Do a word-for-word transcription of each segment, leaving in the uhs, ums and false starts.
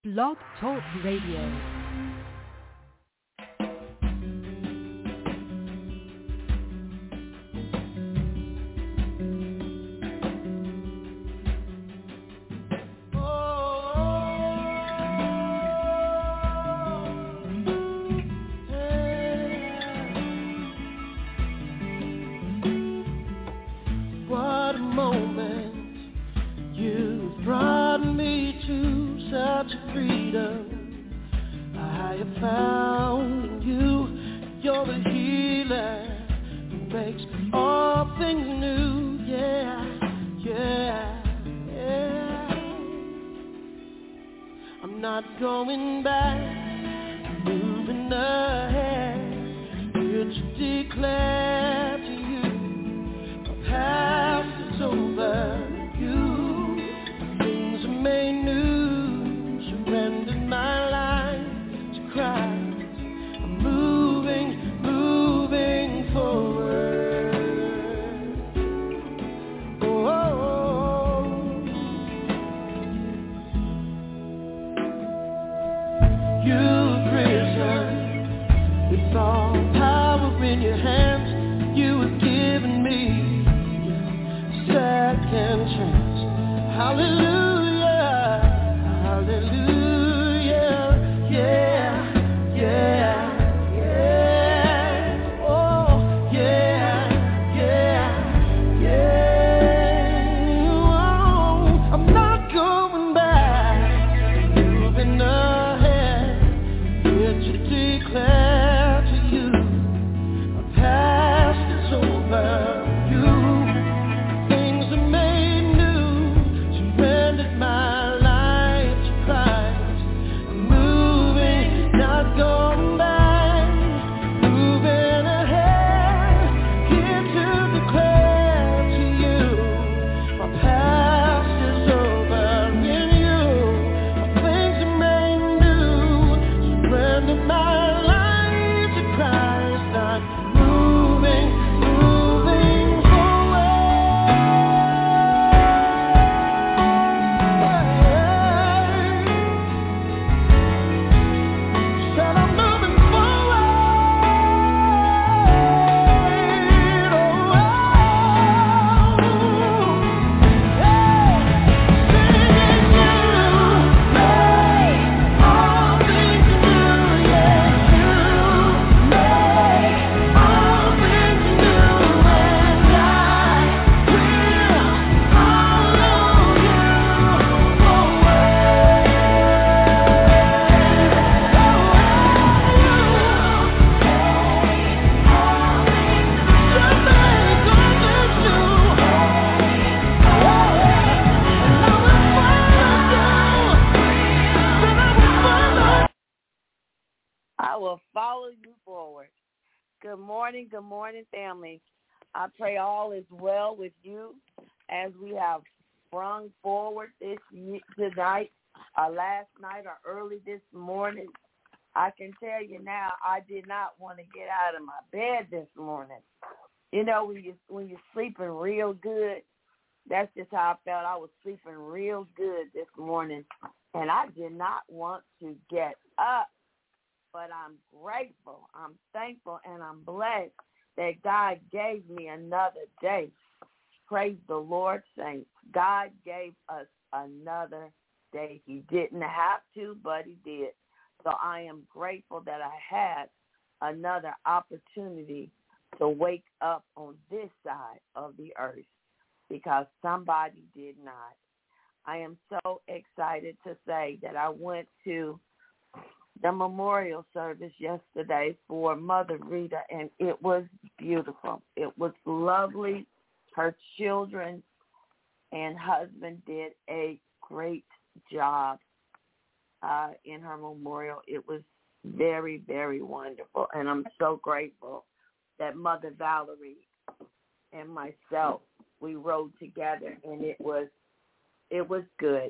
Blog Talk Radio. Good morning, family. I pray all is well with you as we have sprung forward this tonight, or last night, or early this morning. I can tell you now, I did not want to get out of my bed this morning. You know, when you when you're sleeping real good, that's just how I felt. I was sleeping real good this morning, and I did not want to get up. But I'm grateful, I'm thankful, and I'm blessed that God gave me another day. Praise the Lord, saints. God gave us another day. He didn't have to, but he did. So I am grateful that I had another opportunity to wake up on this side of the earth because somebody did not. I am so excited to say that I went to the memorial service yesterday for Mother Rita, and it was beautiful. It was lovely. Her children and husband did a great job uh, in her memorial. It was very, very wonderful, and I'm so grateful that Mother Valerie and myself, we rode together, and it was it was good.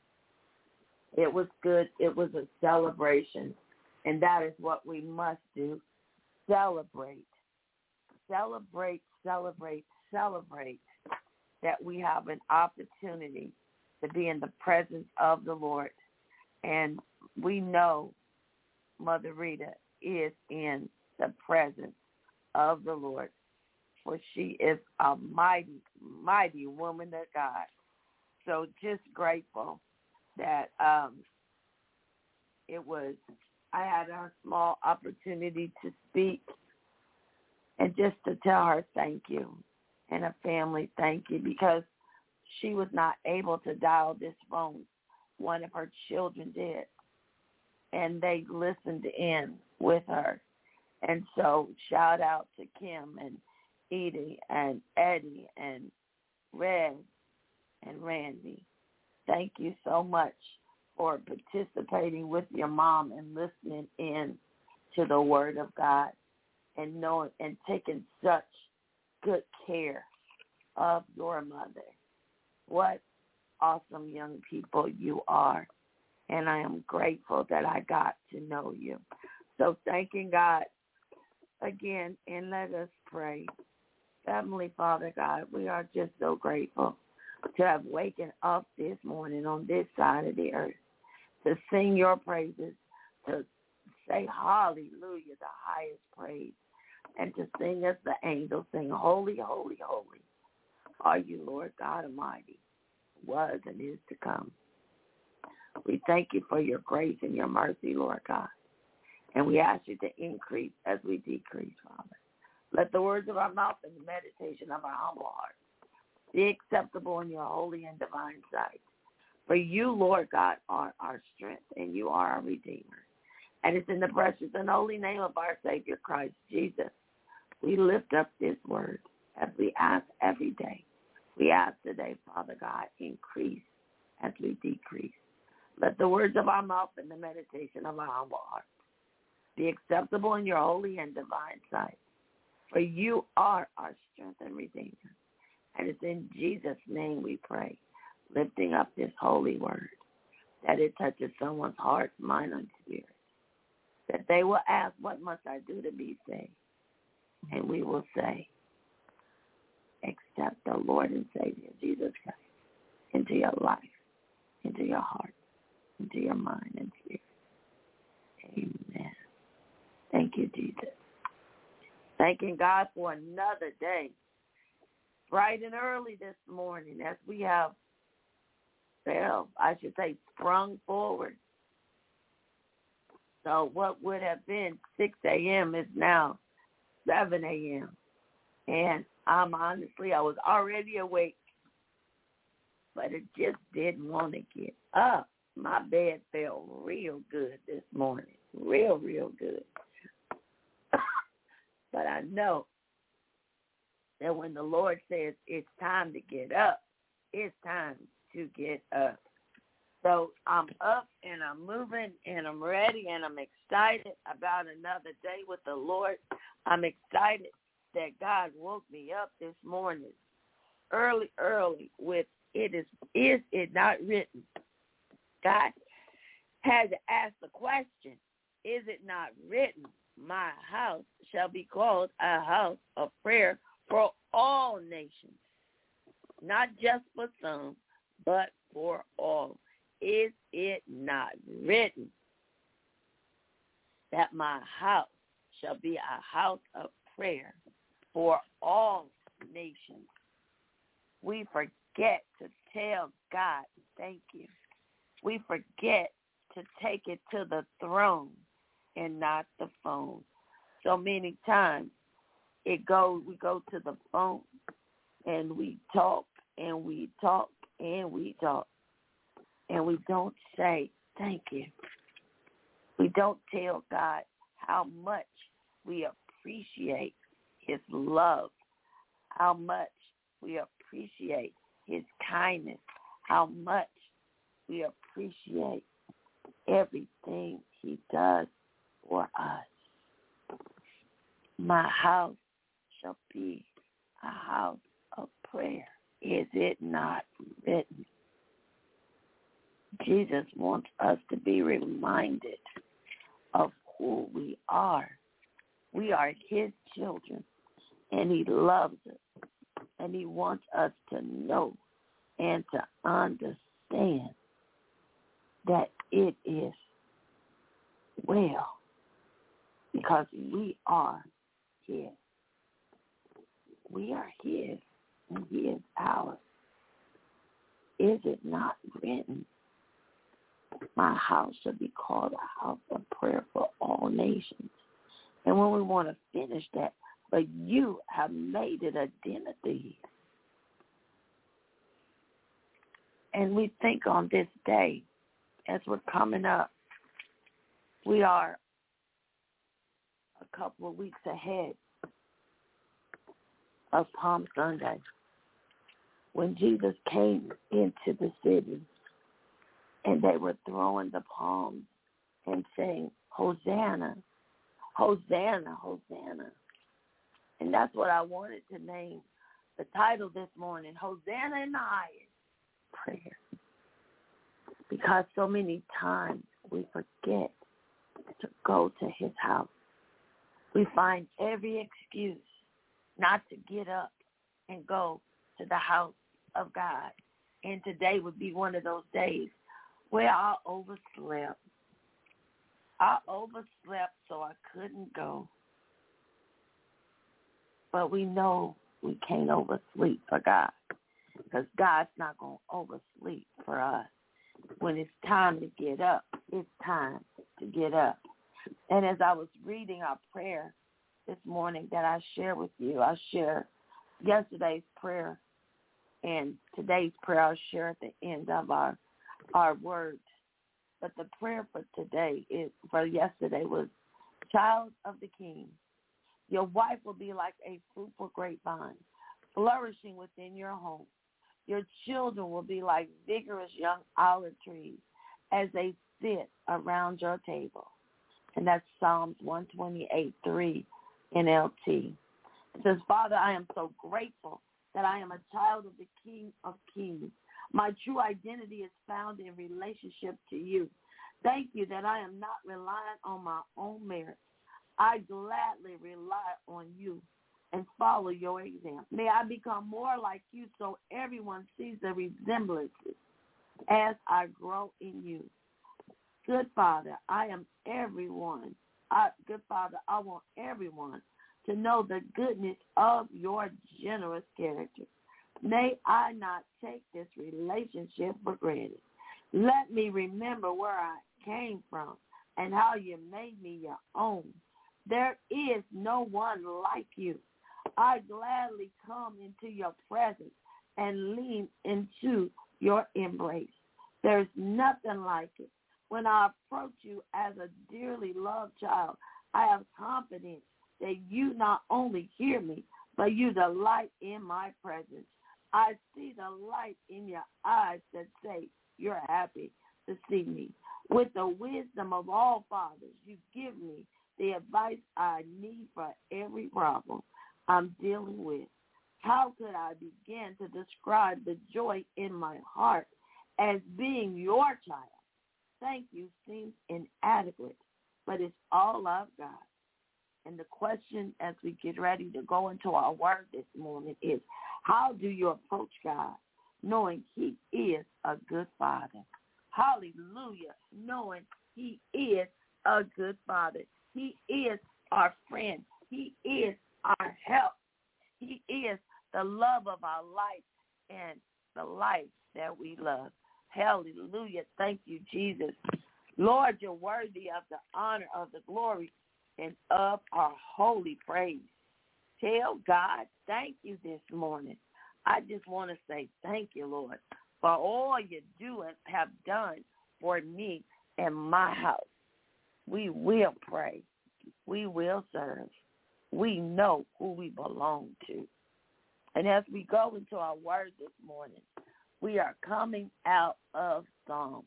It was good. It was a celebration, and that is what we must do, celebrate. Celebrate, celebrate, celebrate that we have an opportunity to be in the presence of the Lord. And we know Mother Rita is in the presence of the Lord, for she is a mighty, mighty woman of God. So just grateful that um, it was, I had a small opportunity to speak and just to tell her thank you and her family thank you, because she was not able to dial this phone. One of her children did, and they listened in with her. And so shout out to Kim and Edie and Eddie and Red and Randy. Thank you so much for participating with your mom and listening in to the Word of God and knowing and taking such good care of your mother. What awesome young people you are, and I am grateful that I got to know you. So thanking God again, and let us pray. Heavenly Father God, we are just so grateful to have waken up this morning on this side of the earth, to sing your praises, to say hallelujah, the highest praise, and to sing as the angels sing, holy, holy, holy are you, Lord God Almighty, was and is to come. We thank you for your grace and your mercy, Lord God. And we ask you to increase as we decrease, Father. Let the words of our mouth and the meditation of our humble hearts be acceptable in your holy and divine sight. For you, Lord God, are our strength, and you are our Redeemer. And it's in the precious and holy name of our Savior, Christ Jesus, we lift up this word as we ask every day. We ask today, Father God, increase as we decrease. Let the words of our mouth and the meditation of our humble hearts be acceptable in your holy and divine sight. For you are our strength and Redeemer. And it's in Jesus' name we pray, lifting up this holy word, that it touches someone's heart, mind, and spirit, that they will ask, what must I do to be saved? And we will say, accept the Lord and Savior, Jesus Christ, into your life, into your heart, into your mind and spirit. Amen. Thank you, Jesus. Thanking God for another day, bright and early this morning, as we have, well, I should say, sprung forward. So what would have been six a.m. is now seven a.m. And I'm honestly, I was already awake, but it just didn't want to get up. My bed felt real good this morning, real, real good. But I know that when the Lord says it's time to get up, it's time to get up. So I'm up and I'm moving and I'm ready and I'm excited about another day with the Lord. I'm excited that God woke me up this morning early, early with it is, is it not written? God had to ask the question, is it not written? My house shall be called a house of prayer for all nations, not just for some, but for all. Is it not written that my house shall be a house of prayer for all nations? We forget to tell God, thank you. We forget to take it to the throne and not the phone. So many times it goes, we go to the phone and we talk and we talk and we talk and we don't say thank you. We don't tell God how much we appreciate his love, how much we appreciate his kindness, how much we appreciate everything he does for us. My house shall be a house of prayer. Is it not written? Jesus wants us to be reminded of who we are. We are his children, and he loves us, and he wants us to know and to understand that it is well, because we are his. We are his, and he is ours. Is it not written, my house shall be called a house of prayer for all nations? And when we want to finish that, but you have made it a den of thieves. And we think on this day, as we're coming up, we are a couple of weeks ahead of Palm Sunday, when Jesus came into the city and they were throwing the palms and saying, Hosanna, Hosanna, Hosanna. And that's what I wanted to name the title this morning, Hosanna in the highest prayer. Because so many times we forget to go to his house. We find every excuse not to get up and go to the house of God. And today would be one of those days where I overslept. I overslept so I couldn't go. But we know we can't oversleep for God, because God's not going to oversleep for us. When it's time to get up, it's time to get up. And as I was reading our prayer this morning that I share with you, I share yesterday's prayer and today's prayer I'll share at the end of our, our words. But the prayer for today, is for yesterday, was, child of the King, your wife will be like a fruitful grapevine, flourishing within your home. Your children will be like vigorous young olive trees as they sit around your table. And that's Psalms one twenty-eight, three N L T. It says, Father, I am so grateful that I am a child of the King of Kings. My true identity is found in relationship to you. Thank you that I am not reliant on my own merit. I gladly rely on you and follow your example. May I become more like you so everyone sees the resemblances as I grow in you. Good Father, I am everyone. I, good Father, I want everyone to know the goodness of your generous character. May I not take this relationship for granted. Let me remember where I came from and how you made me your own. There is no one like you. I gladly come into your presence and lean into your embrace. There's nothing like it. When I approach you as a dearly loved child, I have confidence that you not only hear me, but you delight in my presence. I see the light in your eyes that say you're happy to see me. With the wisdom of all fathers, you give me the advice I need for every problem I'm dealing with. How could I begin to describe the joy in my heart as being your child? Thank you seems inadequate, but it's all I've got. And the question as we get ready to go into our word this morning is, how do you approach God knowing he is a good father? Hallelujah. Knowing he is a good father. He is our friend. He is our help. He is the love of our life and the life that we love. Hallelujah. Thank you, Jesus. Lord, you're worthy of the honor, of the glory, and of our holy praise. Tell God thank you this morning. I just want to say thank you, Lord, for all you do and have done for me and my house. We will pray. We will serve. We know who we belong to. And as we go into our word this morning, we are coming out of Psalms.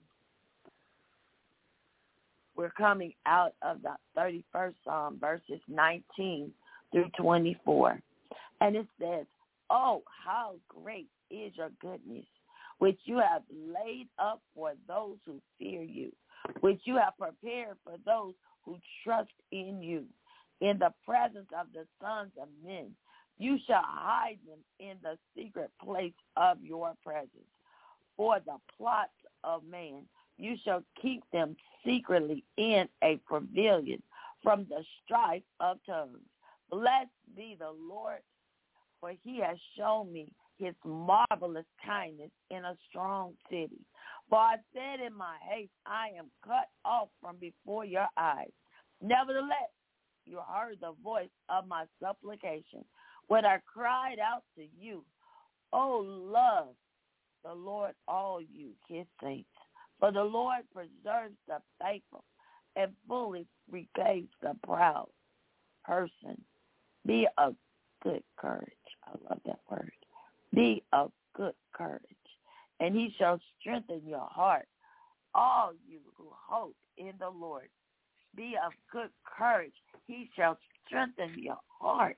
We're coming out of the thirty-first Psalm, verses nineteen through twenty-four. And it says, oh, how great is your goodness, which you have laid up for those who fear you, which you have prepared for those who trust in you. In the presence of the sons of men, you shall hide them in the secret place of your presence. For the plots of man You shall keep them secretly in a pavilion from the strife of tongues. Blessed be the Lord, for he has shown me his marvelous kindness in a strong city. For I said in my haste, I am cut off from before your eyes. Nevertheless, you heard the voice of my supplication when I cried out to you. Oh, love the Lord, all you, his saints. For the Lord preserves the faithful and fully repays the proud person. Be of good courage. I love that word. Be of good courage, and he shall strengthen your heart. All you who hope in the Lord, be of good courage. He shall strengthen your heart.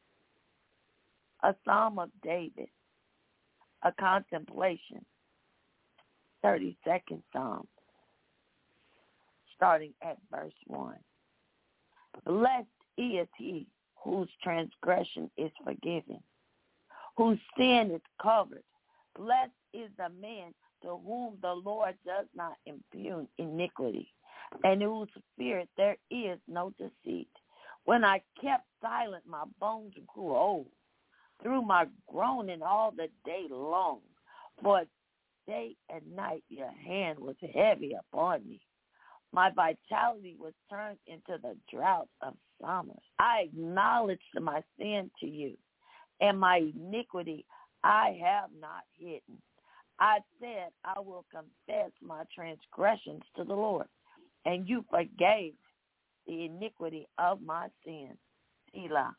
A Psalm of David, a contemplation, thirty-second Psalm, starting at verse one. Blessed is he whose transgression is forgiven, whose sin is covered. Blessed is the man to whom the Lord does not impugn iniquity, and in whose spirit there is no deceit. When I kept silent, my bones grew old through my groaning all the day long. For day and night your hand was heavy upon me. My vitality was turned into the drought of summer. I acknowledged my sin to you, and my iniquity I have not hidden. I said, I will confess my transgressions to the Lord, and you forgave the iniquity of my sin. Selah.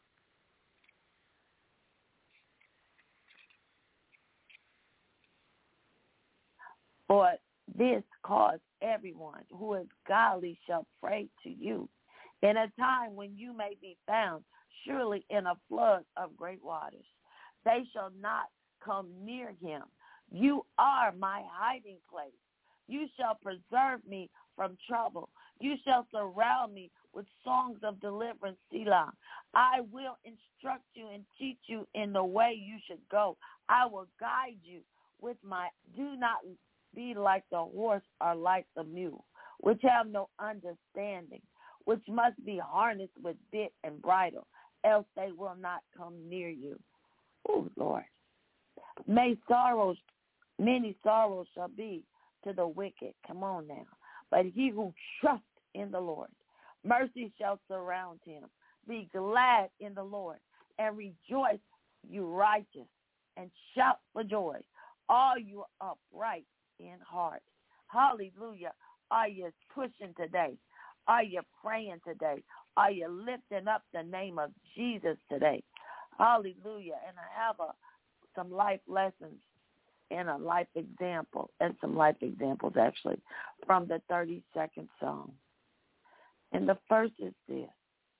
For this cause everyone who is godly shall pray to you in a time when you may be found, surely in a flood of great waters. They shall not come near him. You are my hiding place. You shall preserve me from trouble. You shall surround me with songs of deliverance, Selah. I will instruct you and teach you in the way you should go. I will guide you with my, do not be like the horse or like the mule, which have no understanding, which must be harnessed with bit and bridle, else they will not come near you. Oh, Lord. May sorrows, many sorrows shall be to the wicked. Come on now. But he who trusts in the Lord, mercy shall surround him. Be glad in the Lord and rejoice, you righteous, and shout for joy, all you upright in heart. Hallelujah. Are you pushing today? Are you praying today? Are you lifting up the name of Jesus today? Hallelujah. And I have a, some life lessons and a life example, and some life examples actually, from the thirty-second Psalm. And the first is this.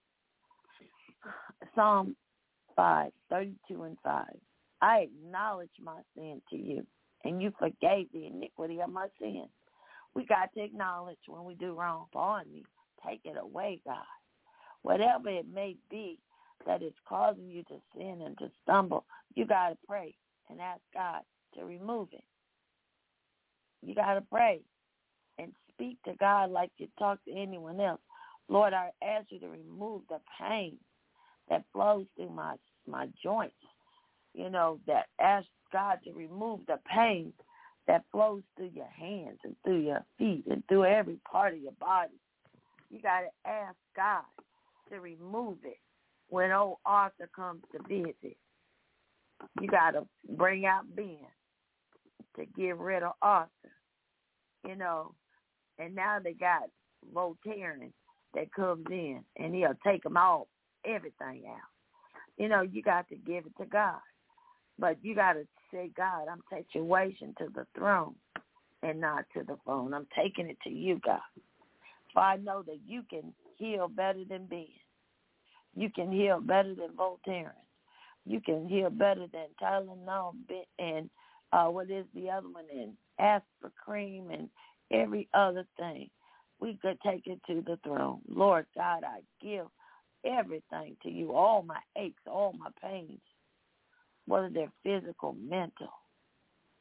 Psalm five, thirty-two and five. I acknowledge my sin to you, and you forgave the iniquity of my sin. We got to acknowledge when we do wrong. Pardon me. Take it away, God. Whatever it may be that is causing you to sin and to stumble, you got to pray and ask God to remove it. You got to pray and speak to God like you talk to anyone else. Lord, I ask you to remove the pain that flows through my my joints. You know, that ask God to remove the pain that flows through your hands and through your feet and through every part of your body. You got to ask God to remove it when old Arthur comes to visit. You got to bring out Ben to get rid of Arthur, you know. And now they got Voltaren that comes in, and he'll take them all, everything out. You know, you got to give it to God. But you got to say, God, I'm situation to the throne and not to the phone. I'm taking it to you, God. For I know that you can heal better than Ben. You can heal better than Voltaren. You can heal better than Tylenol and uh, what is the other one, and Aspirin and every other thing. We could take it to the throne. Lord God, I give everything to you, all my aches, all my pains, whether they're physical, mental.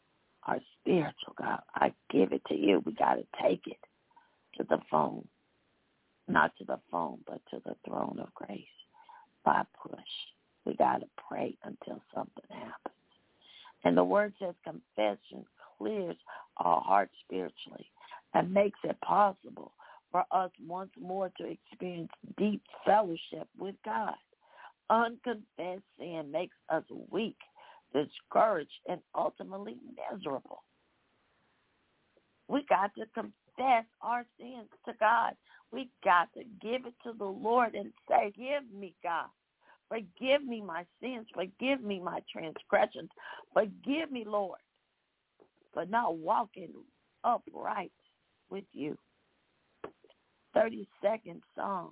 our spiritual, God. I give it to you. We got to take it to the phone. Not to the phone, but to the throne of grace by push. We got to pray until something happens. And the word says confession clears our heart spiritually and makes it possible for us once more to experience deep fellowship with God. Unconfessed sin makes us weak, discouraged, and ultimately miserable. We got to confess our sins to God. We got to give it to the Lord and say, "Give me, God. Forgive me my sins. Forgive me my transgressions. Forgive me, Lord, for not walking upright with you." thirty-second Psalm.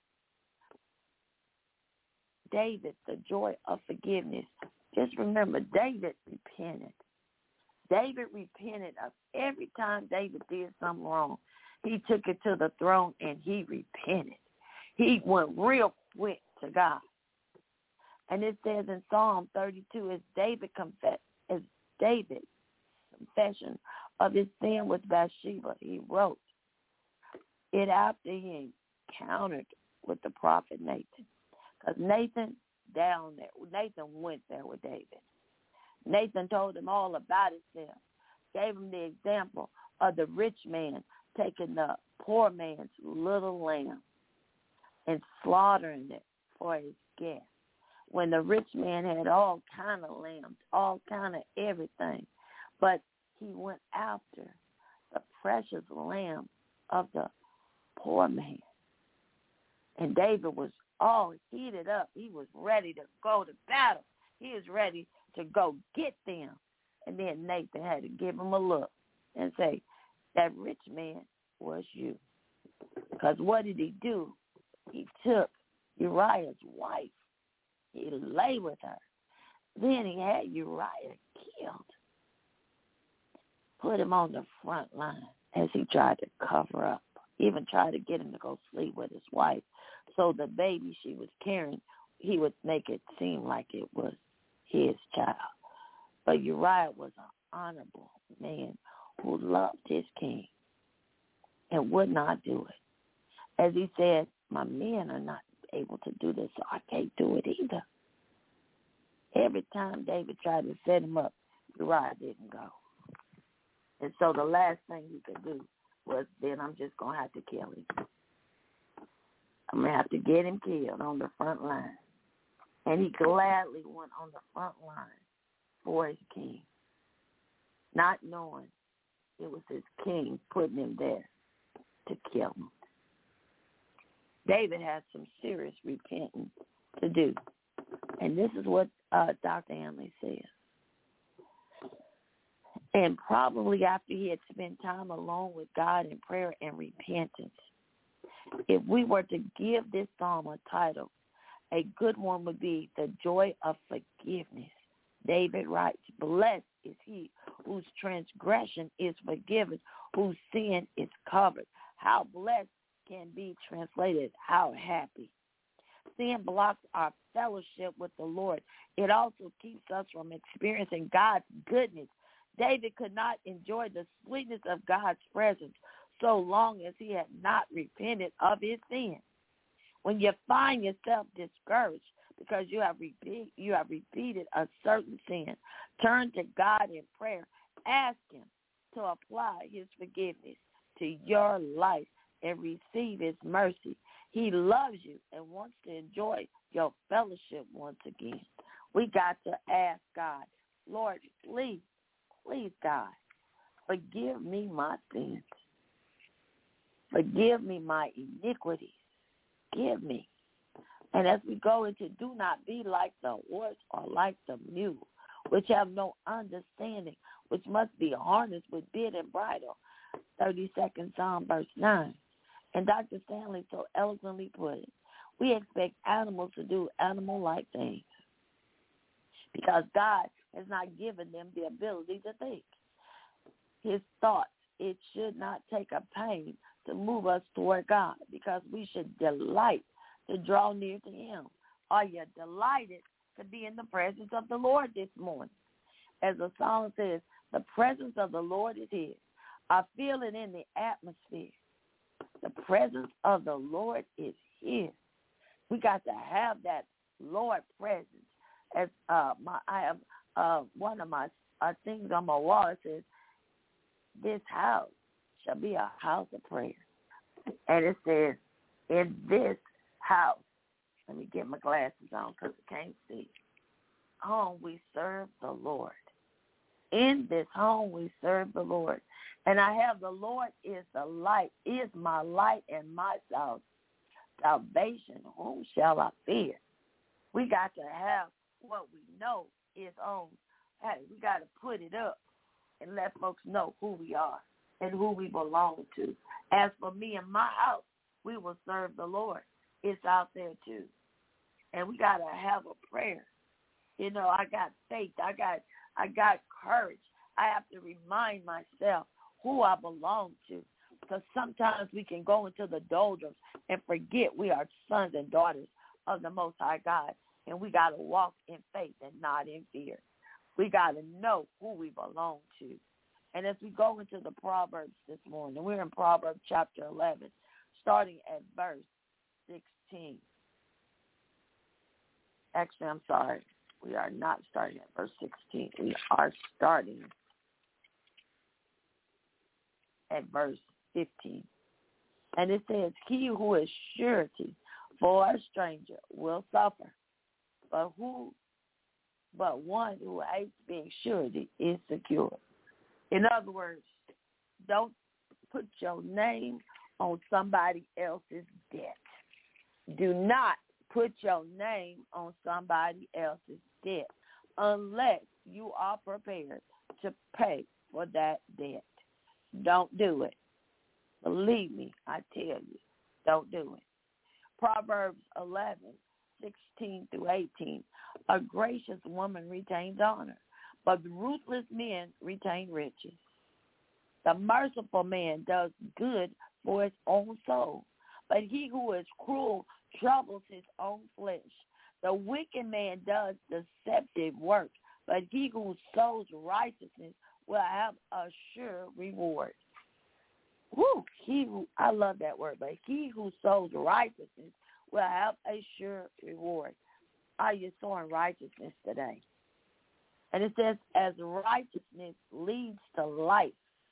David, the joy of forgiveness. Just remember, David repented. David repented of every time David did something wrong. He took it to the throne and he repented. He went real quick to God. And it says in Psalm thirty-two, as David confessed, as David's confession of his sin with Bathsheba, he wrote it after he encountered with the prophet Nathan. Because Nathan down there, Nathan went there with David. Nathan told him all about himself, gave him the example of the rich man taking the poor man's little lamb and slaughtering it for his guest. When the rich man had all kind of lambs, all kind of everything, but he went after the precious lamb of the poor man. And David was all heated up. He was ready to go to battle. He was ready to go get them. And then Nathan had to give him a look and say, that rich man was you. Because what did he do? He took Uriah's wife. He lay with her. Then he had Uriah killed. Put him on the front line as he tried to cover up. Even tried to get him to go sleep with his wife. So the baby she was carrying, he would make it seem like it was his child. But Uriah was an honorable man who loved his king and would not do it. As he said, my men are not able to do this, so I can't do it either. Every time David tried to set him up, Uriah didn't go. And so the last thing he could do was, then I'm just going to have to kill him. I'm going to have to get him killed on the front line. And he gladly went on the front line for his king, not knowing it was his king putting him there to kill him. David had some serious repenting to do. And this is what uh, Doctor Hanley says. And probably after he had spent time alone with God in prayer and repentance, if we were to give this psalm a title, a good one would be The Joy of Forgiveness. David writes, blessed is he whose transgression is forgiven, whose sin is covered. How blessed can be translated, how happy. Sin blocks our fellowship with the Lord. It also keeps us from experiencing God's goodness. David could not enjoy the sweetness of God's presence so long as he had not repented of his sin. When you find yourself discouraged because you have repeat, you have repeated a certain sin, turn to God in prayer. Ask him to apply his forgiveness to your life and receive his mercy. He loves you and wants to enjoy your fellowship once again. We got to ask God, Lord, please, please, God, forgive me my sins. Forgive me my iniquities. Give me. And as we go into, do not be like the horse or like the mule, which have no understanding, which must be harnessed with bit and bridle. thirty-second Psalm, verse nine. And Doctor Stanley so eloquently put it, we expect animals to do animal-like things because God has not given them the ability to think. His thoughts, it should not take a pain to move us toward God because we should delight to draw near to him. Are you delighted to be in the presence of the Lord this morning? As the song says, The presence of the Lord is here. I feel it in the atmosphere. The presence of the Lord is here. We got to have that Lord presence. As uh, my, I have uh, one of my uh, things on my wall. It says, "This house shall be a house of prayer," and it says, "In this house." Let me get my glasses on because I can't see. Home we serve the Lord. In this home we serve the Lord. And I have the Lord is the light, is my light and my sal- salvation. Whom shall I fear? We got to have what we know is on. Hey, we got to put it up and let folks know who we are and who we belong to. As for me and my house, we will serve the Lord. It's out there too. And we got to have a prayer. You know, I got faith. I got I got courage. I have to remind myself who I belong to, because sometimes we can go into the doldrums and forget we are sons and daughters of the Most High God, and we got to walk in faith and not in fear. We got to know who we belong to. And as we go into the Proverbs this morning, we're in Proverbs chapter eleven, starting at verse sixteen. Actually, I'm sorry. We are not starting at verse sixteen. We are starting at verse fifteen. And it says, "He who is surety for a stranger will suffer, but who, but one who hates being surety is secure." In other words, don't put your name on somebody else's debt. Do not put your name on somebody else's debt unless you are prepared to pay for that debt. Don't do it. Believe me, I tell you, don't do it. Proverbs eleven, sixteen through eighteen. A gracious woman retains honor, but ruthless men retain riches. The merciful man does good for his own soul, but he who is cruel troubles his own flesh. The wicked man does deceptive work, but he who sows righteousness will have a sure reward. Woo! He who, I love that word, but he who sows righteousness will have a sure reward. Are you sowing righteousness today? And it says, as righteousness leads to life,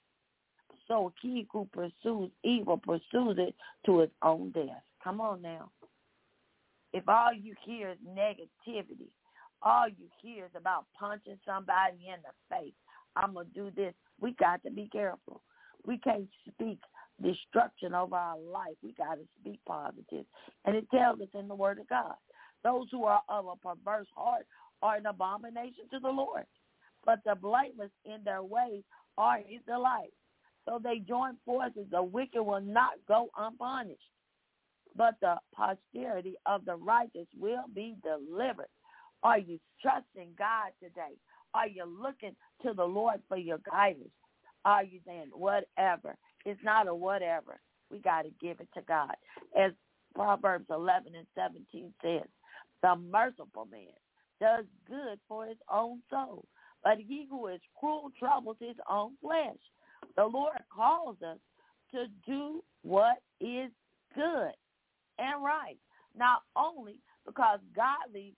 so he who pursues evil pursues it to his own death. Come on now. If all you hear is negativity, all you hear is about punching somebody in the face, I'm going to do this, we got to be careful. We can't speak destruction over our life. We got to speak positive. And it tells us in the Word of God, those who are of a perverse heart are an abomination to the Lord, but the blameless in their ways are his delight. So they join forces. The wicked will not go unpunished, but the posterity of the righteous will be delivered. Are you trusting God today? Are you looking to the Lord for your guidance? Are you saying whatever? It's not a whatever. We got to give it to God. As Proverbs eleven and seventeen says, the merciful man does good for his own soul, but he who is cruel troubles his own flesh. The Lord calls us to do what is good and right, not only because godly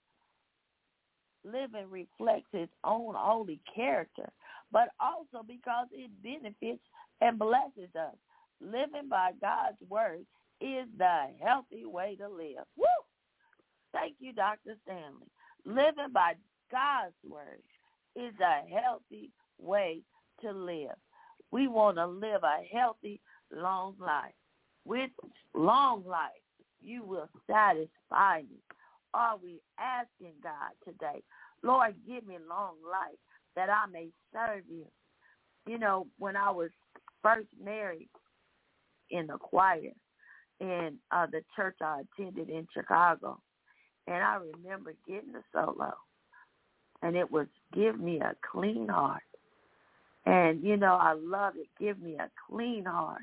living reflects his own holy character, but also because it benefits and blesses us. Living by God's word is the healthy way to live. Woo! Thank you, Doctor Stanley. Living by God's word is a healthy way to live. We want to live a healthy, long life. With long life, you will satisfy me. Are we asking God today, Lord, give me long life that I may serve you? You know, when I was first married in the choir in uh, the church I attended in Chicago, and I remember getting the solo, and it was, give me a clean heart. And, you know, I love it, give me a clean heart.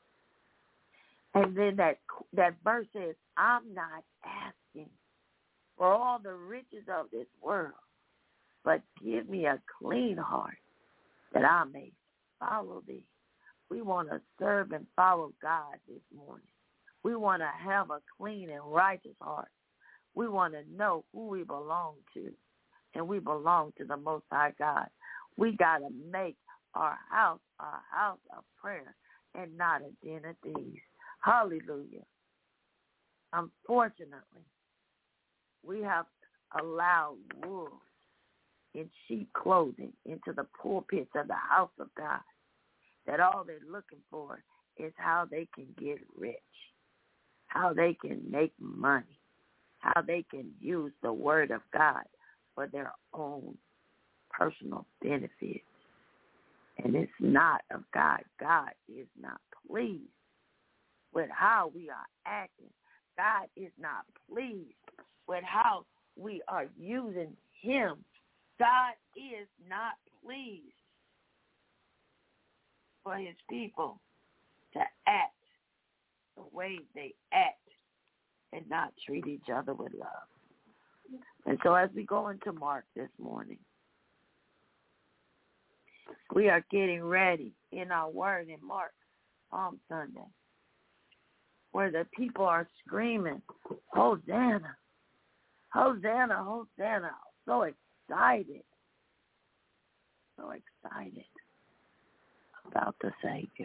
And then that that verse says, I'm not asking for all the riches of this world, but give me a clean heart that I may follow thee. We want to serve and follow God this morning. We want to have a clean and righteous heart. We want to know who we belong to, and we belong to the Most High God. We got to make our house our house of prayer and not a den of thieves. Hallelujah. Unfortunately, we have allowed wolves in sheep clothing into the pulpits of the house of God, that all they're looking for is how they can get rich, how they can make money, how they can use the word of God for their own personal benefit. And it's not of God. God is not pleased with how we are acting. God is not pleased with how we are using him. God is not pleased for his people to act the way they act and not treat each other with love. And so as we go into Mark this morning, we are getting ready in our word in Mark, Palm Sunday, where the people are screaming, Hosanna, Hosanna, Hosanna. So excited, so excited about the Savior.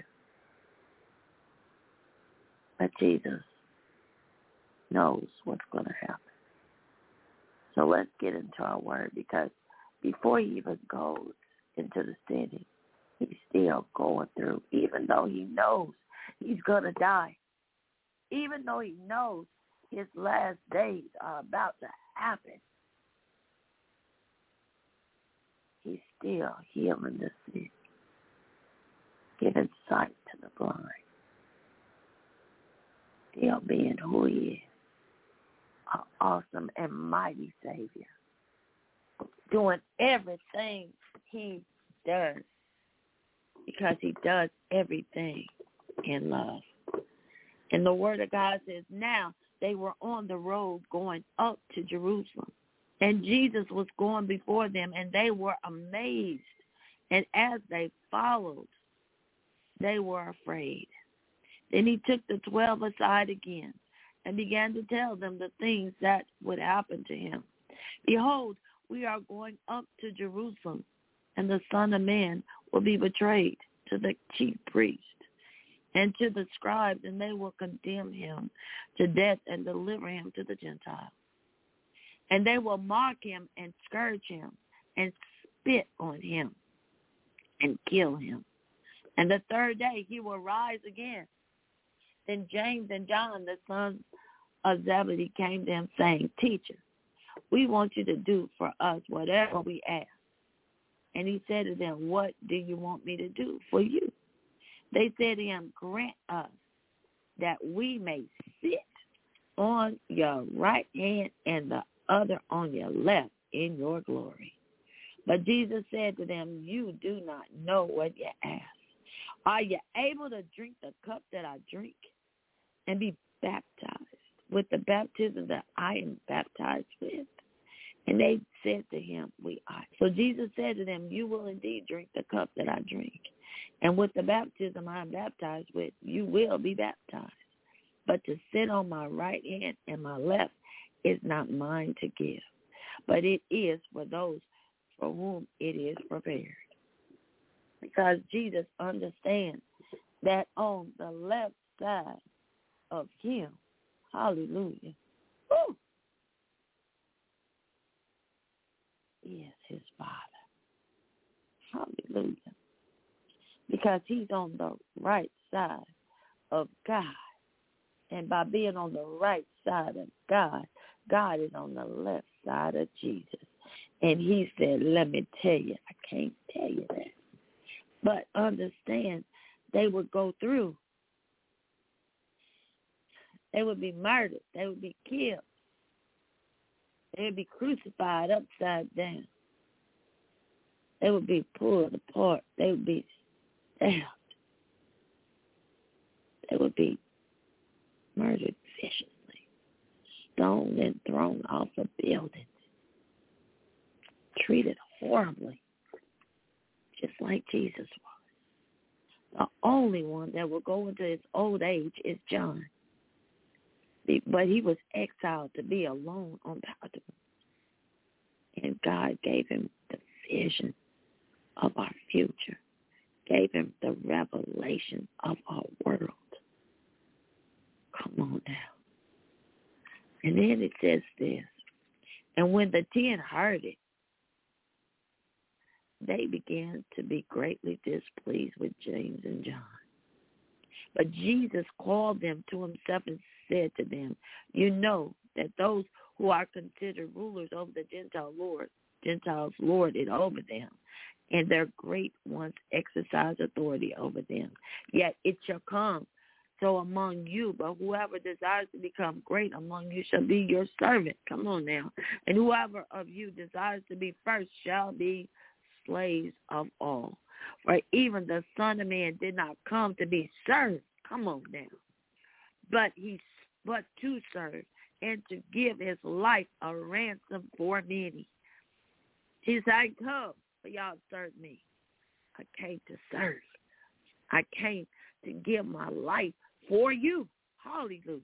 But Jesus knows what's going to happen. So let's get into our word, because before he even goes into the city, he's still going through, even though he knows he's going to die, even though he knows his last days are about to happen. He's still healing the sick, giving sight to the blind, still being who he is, an awesome and mighty Savior, doing everything he does, because he does everything in love. And the word of God says, now they were on the road going up to Jerusalem, and Jesus was going before them, and they were amazed. And as they followed, they were afraid. Then he took the twelve aside again and began to tell them the things that would happen to him. Behold, we are going up to Jerusalem, and the Son of Man will be betrayed to the chief priests and to the scribes, and they will condemn him to death and deliver him to the Gentiles. And they will mock him and scourge him and spit on him and kill him. And the third day he will rise again. Then James and John, the sons of Zebedee, came to him, saying, Teacher, we want you to do for us whatever we ask. And he said to them, what do you want me to do for you? They said to him, grant us that we may sit on your right hand and the other on your left in your glory. But Jesus said to them, you do not know what you ask. Are you able to drink the cup that I drink and be baptized with the baptism that I am baptized with? And they said to him, we are. So Jesus said to them, you will indeed drink the cup that I drink, and with the baptism I am baptized with, you will be baptized. But to sit on my right hand and my left is not mine to give, but it is for those for whom it is prepared. Because Jesus understands that on the left side of him, hallelujah, woo, is his Father. Hallelujah. Because he's on the right side of God. And by being on the right side of God, God is on the left side of Jesus. And he said, let me tell you, I can't tell you that. But understand, they would go through. They would be murdered. They would be killed. They would be crucified upside down. They would be pulled apart. They would be stabbed. They would be murdered viciously, stoned and thrown off of buildings, treated horribly. just like Jesus was. The only one that will go into his old age is John. But he was exiled to be alone on Patmos. And God gave him the vision of our future, gave him the revelation of our world. Come on now. And then it says this, and when the ten heard it, they began to be greatly displeased with James and John. But Jesus called them to himself and said to them, you know that those who are considered rulers over the Gentile Lord, Gentiles lord it over them, and their great ones exercise authority over them. Yet it shall come so among you, but whoever desires to become great among you shall be your servant. Come on now. And whoever of you desires to be first shall be slaves of all. For even the Son of Man did not come to be served. Come on now. But he but to serve and to give his life a ransom for many. He said, I come for y'all to serve me. I came to serve. I came to give my life for you. Hallelujah.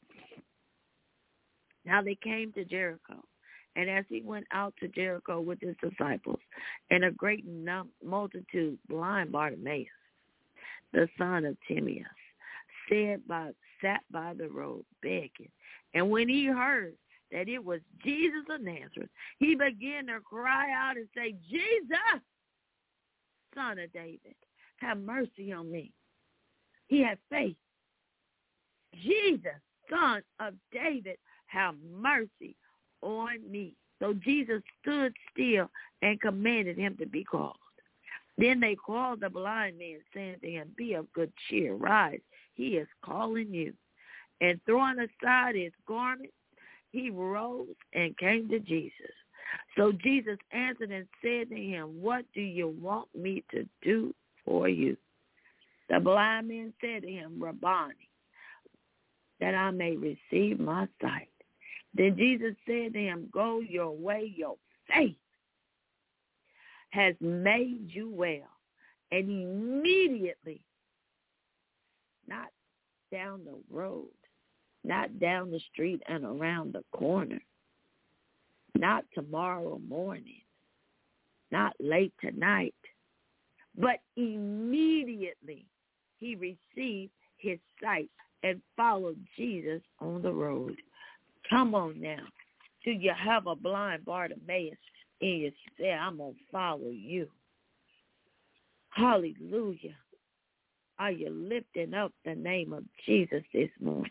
Now they came to Jericho. And as he went out to Jericho with his disciples, and a great num- multitude, blind Bartimaeus, the son of Timaeus, sat by, sat by the road begging. And when he heard that it was Jesus of Nazareth, he began to cry out and say, Jesus, Son of David, have mercy on me. He had faith. Jesus, Son of David, have mercy on me. So Jesus stood still and commanded him to be called. Then they called the blind man, saying to him, be of good cheer, rise, he is calling you. And throwing aside his garment, he rose and came to Jesus. So Jesus answered and said to him, what do you want me to do for you? The blind man said to him, Rabboni, that I may receive my sight. Then Jesus said to him, go your way, your faith has made you well. And immediately, not down the road, not down the street and around the corner, not tomorrow morning, not late tonight, but immediately he received his sight and followed Jesus on the road. Come on now. Do you have a blind Bartimaeus and you say, I'm going to follow you? Hallelujah. Are you lifting up the name of Jesus this morning?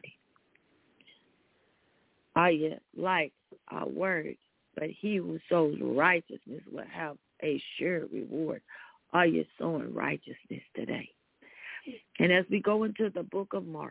Are you like our word, but he who sows righteousness will have a sure reward? Are you sowing righteousness today? And as we go into the book of Mark,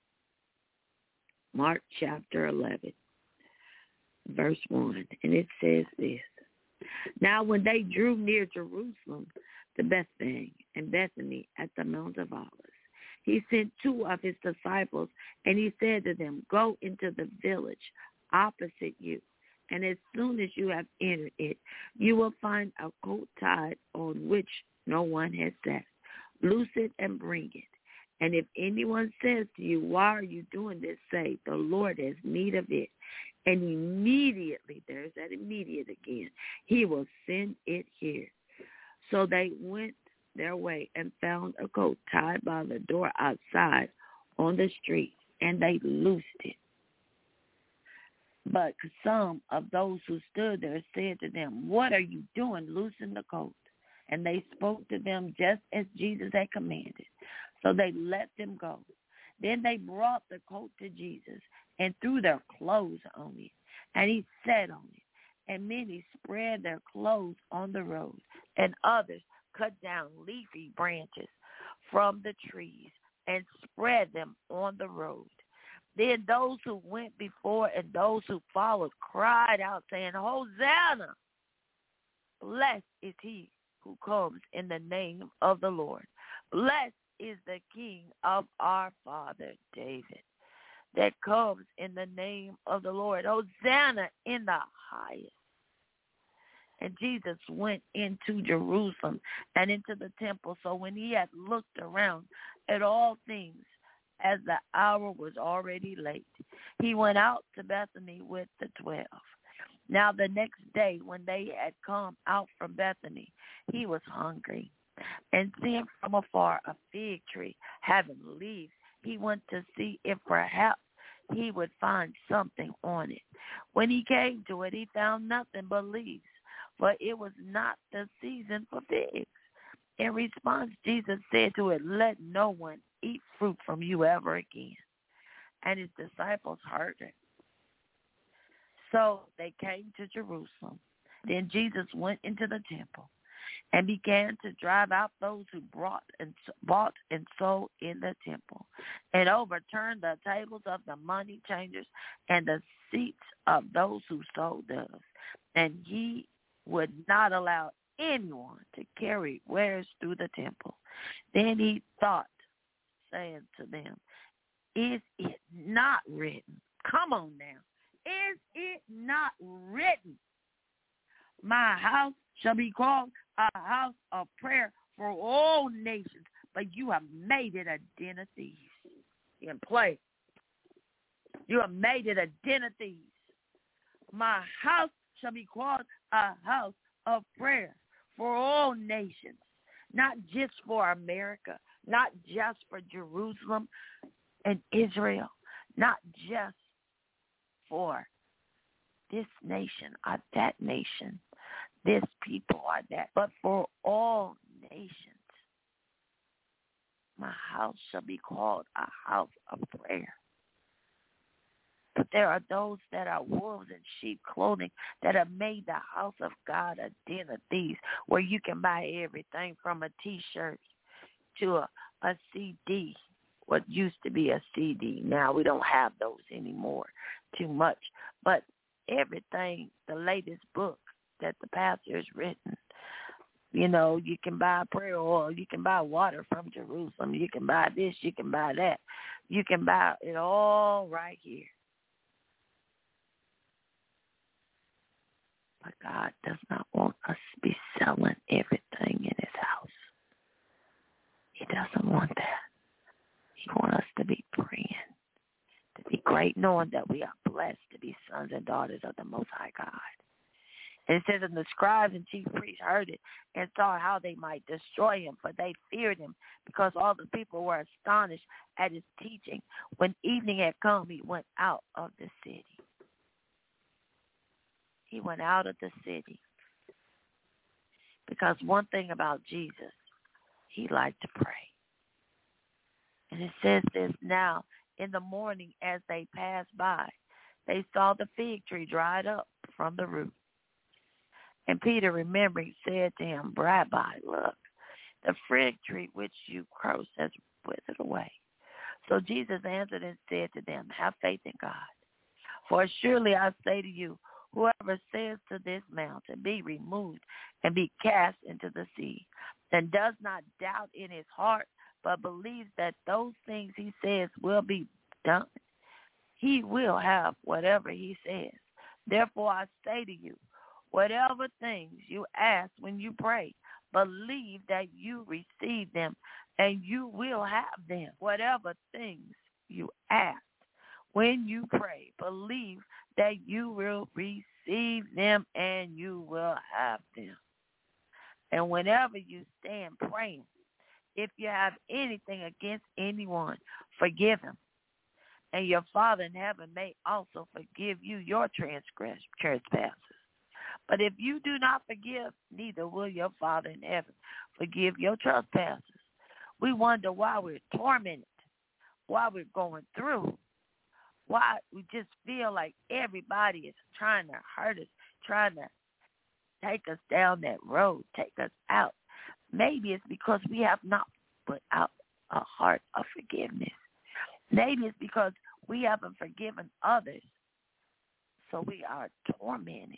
Mark chapter eleven, verse one, and it says this. Now when they drew near Jerusalem, to Bethany and Bethany at the Mount of Olives, he sent two of his disciples, and he said to them, go into the village opposite you, and as soon as you have entered it, you will find a coat tied on which no one has sat. Loose it and bring it. And if anyone says to you, why are you doing this? Say, the Lord has need of it. And immediately, there's that immediate again, he will send it here. So they went their way and found a coat tied by the door outside on the street, and they loosed it. But some of those who stood there said to them, what are you doing? Loosen the coat. And they spoke to them just as Jesus had commanded. So they let them go. Then they brought the coat to Jesus and threw their clothes on it. And he sat on it. And many spread their clothes on the road. And others cut down leafy branches from the trees and spread them on the road. Then those who went before and those who followed cried out, saying, Hosanna! Blessed is he who comes in the name of the Lord. Blessed is the King of our father David that comes in the name of the Lord. Hosanna in the highest. And Jesus went into Jerusalem and into the temple. So when he had looked around at all things, as the hour was already late, he went out to Bethany with the twelve. Now the next day, when they had come out from Bethany, he was hungry. And seeing from afar a fig tree having leaves, he went to see if perhaps he would find something on it. When he came to it, he found nothing but leaves, for it was not the season for figs. In response, Jesus said to it, "Let no one eat fruit from you ever again." And his disciples heard it. So they came to Jerusalem. Then Jesus went into the temple and began to drive out those who brought and bought and sold in the temple, and overturned the tables of the money changers and the seats of those who sold doves. And he would not allow anyone to carry wares through the temple. Then he thought, saying to them, "Is it not written?" Come on now. Is it not written? "My house shall be called a house of prayer for all nations, but you have made it a den of thieves." In play. You have made it a den of thieves. My house shall be called a house of prayer for all nations, not just for America, not just for Jerusalem and Israel, not just for this nation or that nation, this people or that, but for all nations. My house shall be called a house of prayer. But there are those that are wolves in sheep clothing that have made the house of God a den of thieves, where you can buy everything from a T-shirt to a, a C D. What used to be a C D. Now we don't have those anymore too much. But everything, the latest book that the pastor has written, you know, you can buy prayer oil, you can buy water from Jerusalem, you can buy this, you can buy that. You can buy it all right here. But God does not want us to be selling everything in his house. He doesn't want that. He wants us to be praying, to be great, knowing that we are blessed to be sons and daughters of the Most High God. And it says, and the scribes and chief priests heard it and saw how they might destroy him, for they feared him, because all the people were astonished at his teaching. When evening had come, he went out of the city. He went out of the city. Because one thing about Jesus, he liked to pray. And it says this, now in the morning as they passed by, they saw the fig tree dried up from the root. And Peter, remembering, said to him, Rabbi, look, the fig tree which you cursed has withered away. So Jesus answered and said to them, have faith in God. For surely I say to you, whoever says to this mountain, be removed and be cast into the sea, and does not doubt in his heart, but believes that those things he says will be done, he will have whatever he says. Therefore I say to you, whatever things you ask when you pray, believe that you receive them, and you will have them. Whatever things you ask when you pray, believe that you will receive them, and you will have them. And whenever you stand praying, if you have anything against anyone, forgive him. And your Father in heaven may also forgive you your transgress, trespasses. But if you do not forgive, neither will your Father in heaven forgive your trespasses. We wonder why we're tormented, why we're going through, why we just feel like everybody is trying to hurt us, trying to take us down that road, take us out. Maybe it's because we have not put out a heart of forgiveness. Maybe it's because we haven't forgiven others, so we are tormented.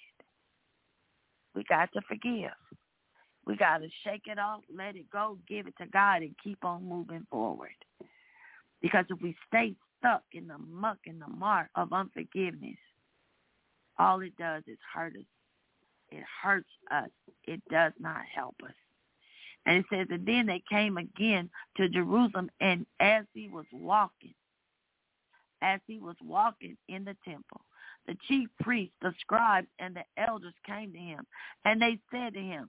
We got to forgive. We got to shake it off, let it go, give it to God, and keep on moving forward. Because if we stay stuck in the muck and the mark of unforgiveness, all it does is hurt us. It hurts us. It does not help us. And it says, and then they came again to Jerusalem, and as he was walking, as he was walking in the temple, the chief priests, the scribes, and the elders came to him, and they said to him,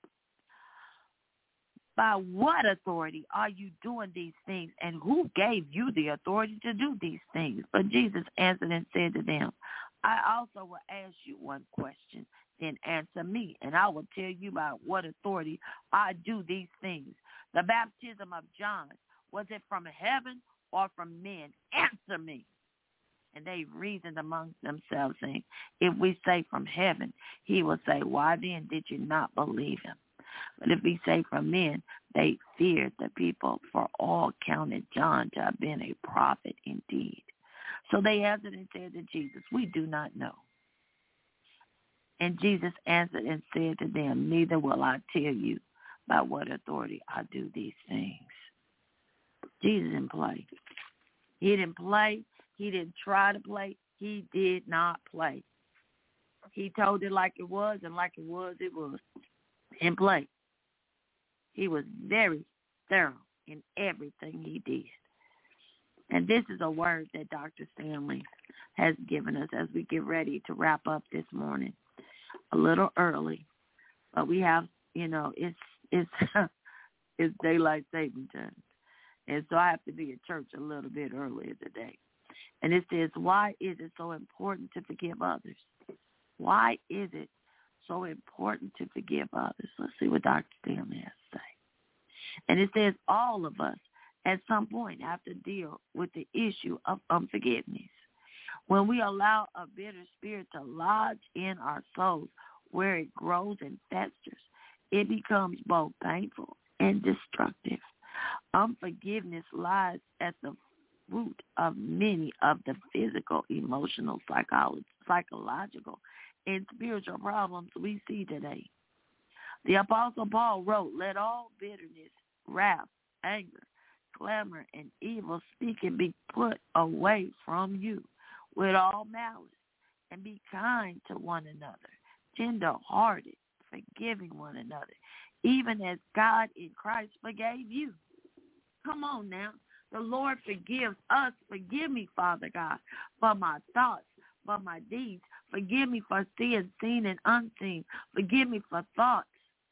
by what authority are you doing these things, and who gave you the authority to do these things? But Jesus answered and said to them, I also will ask you one question, then answer me, and I will tell you by what authority I do these things. The baptism of John, was it from heaven or from men? Answer me. And they reasoned among themselves, saying, if we say from heaven, he will say, why then did you not believe him? But if we say from men, they feared the people, for all counted John to have been a prophet indeed. So they answered and said to Jesus, we do not know. And Jesus answered and said to them, neither will I tell you by what authority I do these things. Jesus didn't play. He didn't play. He didn't try to play. He did not play. He told it like it was, and like it was, it was. In play. He was very thorough in everything he did. And this is a word that Doctor Stanley has given us as we get ready to wrap up this morning. A little early, but we have, you know, it's it's it's daylight saving time, and so I have to be at church a little bit earlier today. And it says, why is it so important to forgive others? Why is it so important to forgive others? Let's see what Doctor Stanley has to say. And it says, all of us at some point have to deal with the issue of unforgiveness. When we allow a bitter spirit to lodge in our souls where it grows and festers, it becomes both painful and destructive. Unforgiveness lies at the root of many of the physical, emotional, psycholo- psychological, and spiritual problems we see today. The Apostle Paul wrote, let all bitterness, wrath, anger, clamor, and evil speaking be put away from you with all malice, and be kind to one another, tender-hearted, forgiving one another, even as God in Christ forgave you. Come on now. The Lord forgives us. Forgive me, Father God, for my thoughts, for my deeds. Forgive me for sins, seen and unseen. Forgive me for thoughts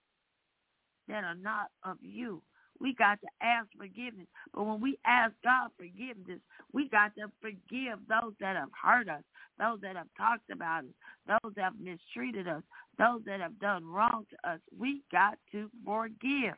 that are not of you. We got to ask forgiveness. But when we ask God forgiveness, we got to forgive those that have hurt us, those that have talked about us, those that have mistreated us, those that have done wrong to us. We got to forgive.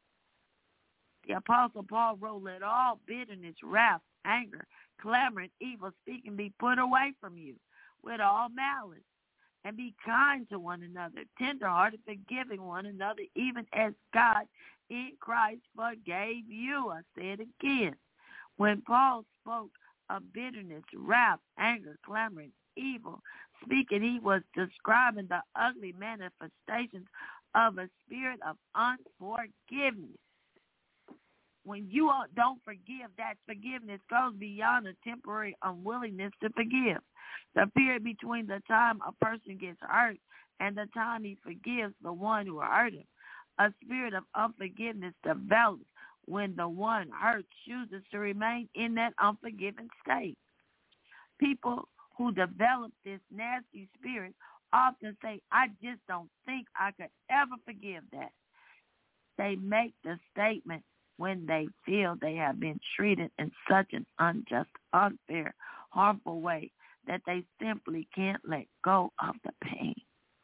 The Apostle Paul wrote, let all bitterness, wrath, anger, clamor, and evil speaking be put away from you with all malice, and be kind to one another, tenderhearted, forgiving one another, even as God in Christ forgave you. I say it again. When Paul spoke of bitterness, wrath, anger, clamor, and evil speaking, he was describing the ugly manifestations of a spirit of unforgiveness. When you don't forgive, that forgiveness goes beyond a temporary unwillingness to forgive. The period between the time a person gets hurt and the time he forgives the one who hurt him. A spirit of unforgiveness develops when the one hurt chooses to remain in that unforgiven state. People who develop this nasty spirit often say, I just don't think I could ever forgive that. They make the statement when they feel they have been treated in such an unjust, unfair, harmful way that they simply can't let go of the pain.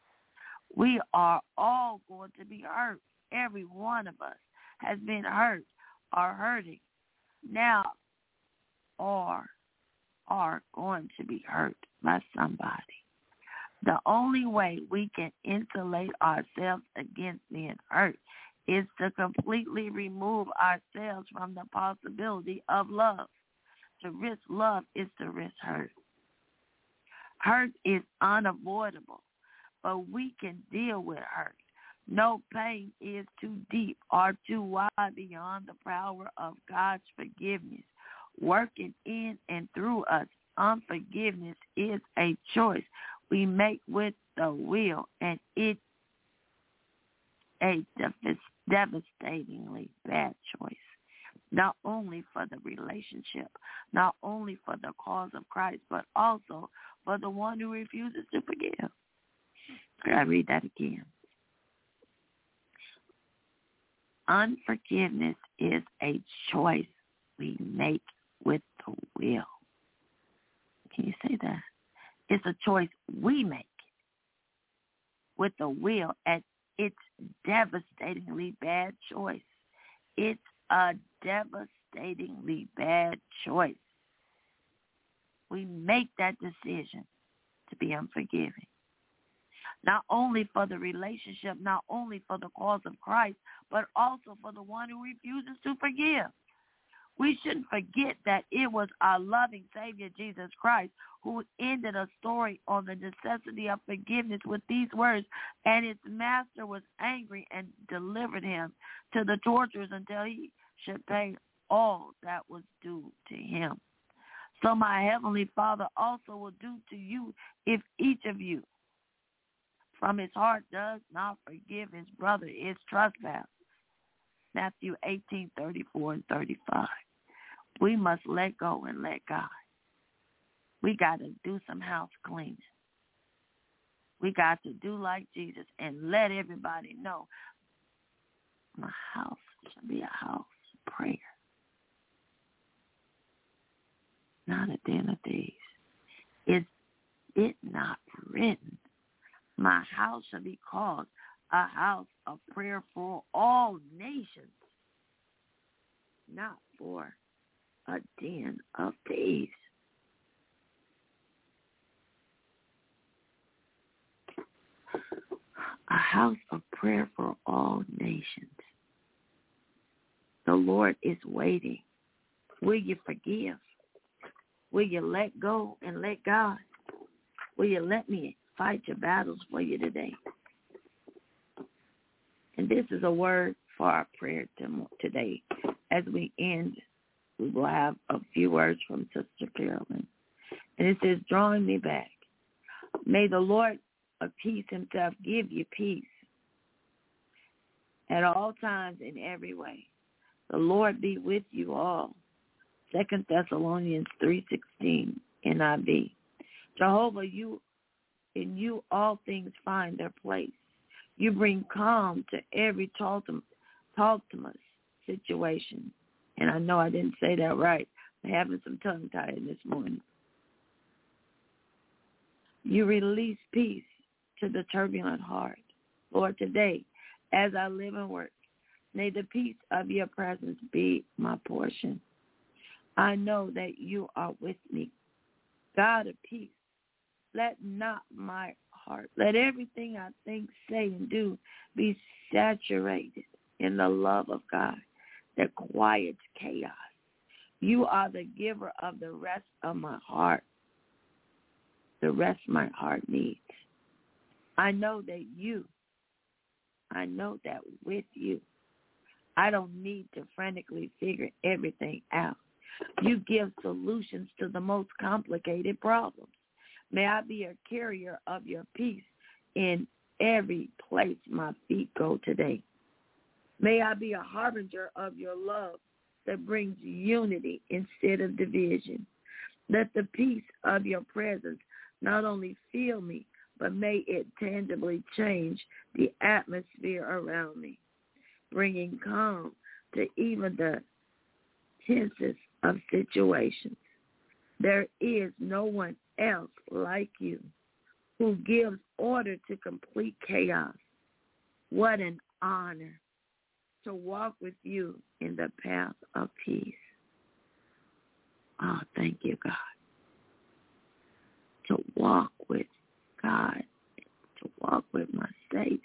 We are all going to be hurt. Every one of us has been hurt or hurting now or are going to be hurt by somebody. The only way we can insulate ourselves against being hurt is to completely remove ourselves from the possibility of love. To risk love is to risk hurt. Hurt is unavoidable, but we can deal with hurt. No pain is too deep or too wide beyond the power of God's forgiveness. Working in and through us, unforgiveness is a choice we make with the will, and it's a devastatingly bad choice. Not only for the relationship, not only for the cause of Christ, but also for the one who refuses to forgive. I read that again. Unforgiveness is a choice we make with the will. Can you say that? It's a choice we make with the will, and it's devastatingly bad choice. It's a devastatingly bad choice. We make that decision to be unforgiving. Not only for the relationship, not only for the cause of Christ, but also for the one who refuses to forgive. We shouldn't forget that it was our loving Savior, Jesus Christ, who ended a story on the necessity of forgiveness with these words, and his master was angry and delivered him to the torturers until he should pay all that was due to him. So my heavenly Father also will do to you if each of you from his heart does not forgive his brother his trespass. Matthew eighteen, thirty-four and thirty-five. We must let go and let God. We got to do some house cleaning. We got to do like Jesus and let everybody know my house should be a house of prayer, not a den of thieves. Is it not written, my house shall be called a house of prayer for all nations, not for a den of thieves? A house of prayer for all nations. The Lord is waiting. Will you forgive? Will you let go and let God? Will you let me fight your battles for you today? And this is a word for our prayer today. As we end, we will have a few words from Sister Carolyn. And it says, drawing me back. May the Lord of peace himself give you peace at all times in every way. The Lord be with you all. Second Thessalonians three sixteen, N I V. Jehovah, you in you all things find their place. You bring calm to every tumultuous situation. And I know I didn't say that right. I'm having some tongue-tied this morning. You release peace to the turbulent heart. Lord, today, as I live and work, may the peace of your presence be my portion. I know that you are with me. God of peace, let not my heart, let everything I think, say, and do be saturated in the love of God that quiets chaos. You are the giver of the rest of my heart, the rest my heart needs. I know that you, I know that with you, I don't need to frantically figure everything out. You give solutions to the most complicated problems. May I be a carrier of your peace in every place my feet go today. May I be a harbinger of your love that brings unity instead of division. Let the peace of your presence not only fill me, but may it tangibly change the atmosphere around me, bringing calm to even the tensest of situations. There is no one else like you who gives order to complete chaos. What an honor to walk with you in the path of peace. Oh, thank you, God. To walk with God, to walk with my Savior,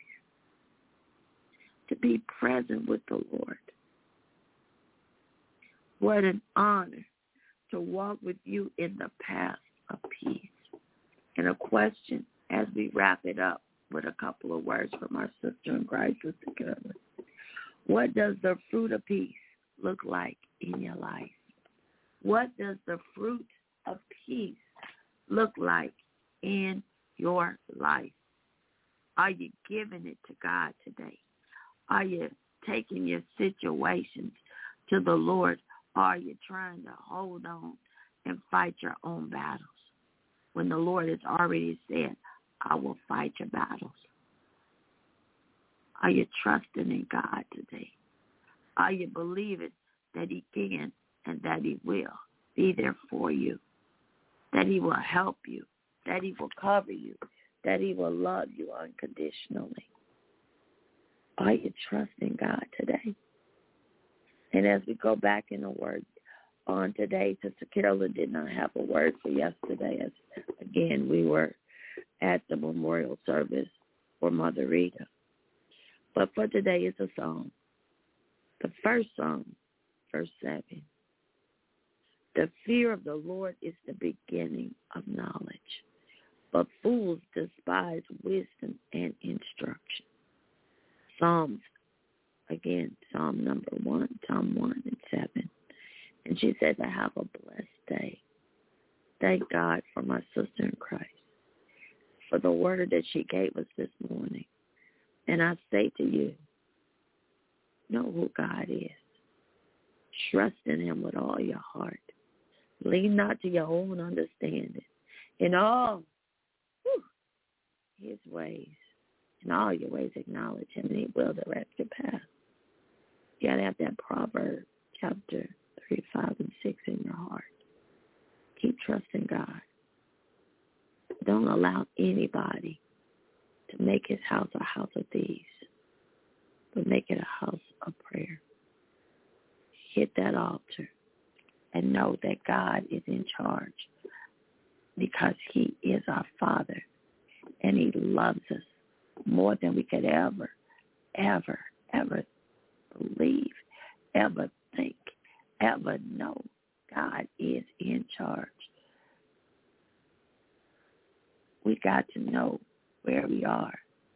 to be present with the Lord. What an honor to walk with you in the path of peace. And a question as we wrap it up with a couple of words from our sister in Christ, Sister Carolyn. What does the fruit of peace look like in your life? What does the fruit of peace look like in your life? Are you giving it to God today? Are you taking your situations to the Lord? Or are you trying to hold on and fight your own battles when the Lord has already said, I will fight your battles? Are you trusting in God today? Are you believing that he can and that he will be there for you, that he will help you, that he will cover you, that he will love you unconditionally? Are you trusting God today? And as we go back in the word on today, Sister Carolyn did not have a word for yesterday. As again, we were at the memorial service for Mother Rita. But for today, it's a song. The first song, verse seven. The fear of the Lord is the beginning of knowledge, but fools despise wisdom and instruction. Psalms, again, Psalm number one, Psalm one and seven. And she says, I have a blessed day. Thank God for my sister in Christ, for the word that she gave us this morning. And I say to you, know who God is. Trust in him with all your heart. Lean not to your own understanding. In all whew, his ways, in all your ways acknowledge him, and he will direct your path. You got to have that Proverbs chapter three, five, and six in your heart. Keep trusting God. Don't allow anybody to make his house a house of thieves, but make it a house of prayer. Hit that altar and know that God is in charge, because he is our Father and he loves us more than we could ever, ever, ever believe, ever think, ever know. God is in charge. We got to know where we are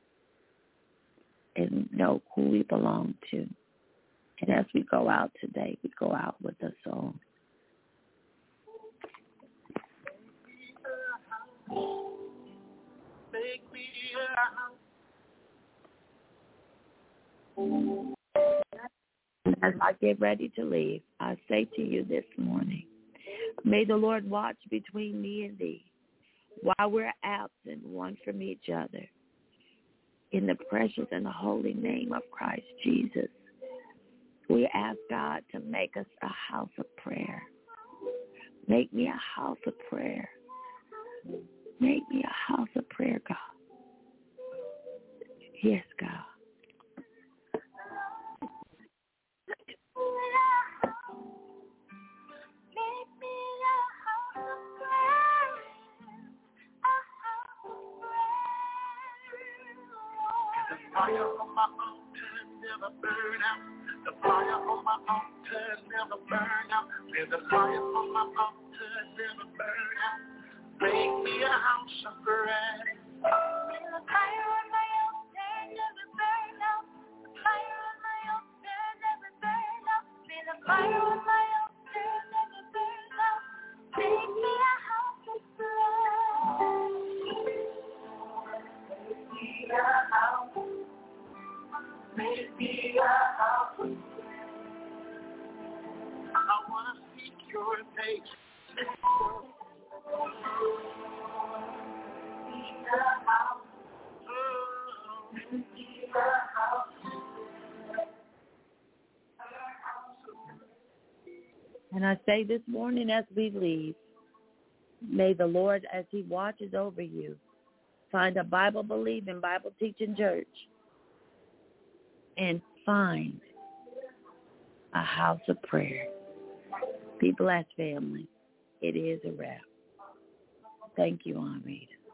and know who we belong to. And as we go out today, we go out with a song. Make me a house. As I get ready to leave, I say to you this morning, may the Lord watch between me and thee while we're absent one from each other. In the precious and the holy name of Christ Jesus, we ask God to make us a house of prayer. Make me a house of prayer. Make me a house of prayer, God. Yes, God. Fire on my altar never burn out. The fire on my altar never burn out. May the fire on my altar never burn out. Make me a house of prayer. May the fire on my altar never burn out. The fire on my altar never burn out. May the fire on my altar never burn out. Make me a house of prayer. Make me a house. Make me a house of prayer. I want to seek your face. Make me a house. Make me a house. And I say this morning as we leave, may the Lord, as he watches over you, find a Bible-believing, Bible-teaching church and find a house of prayer. Be blessed, family. It is a wrap. Thank you, Aunt Rita.